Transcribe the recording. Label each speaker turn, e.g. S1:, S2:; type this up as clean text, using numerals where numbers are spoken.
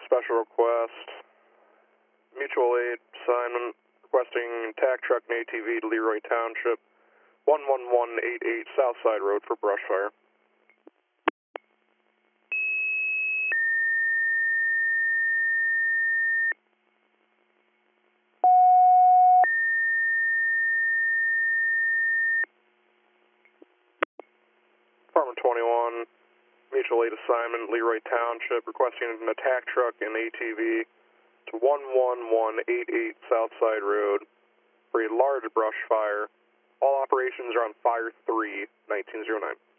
S1: special request. Mutual aid assignment requesting tac truck and ATV to Leroy Township, 11188 Southside Road for brush fire. Department 21, mutual aid assignment, Leroy Township, requesting an attack truck and ATV to 11188 Southside Road for a large brush fire. All operations are on Fire 3, 1909.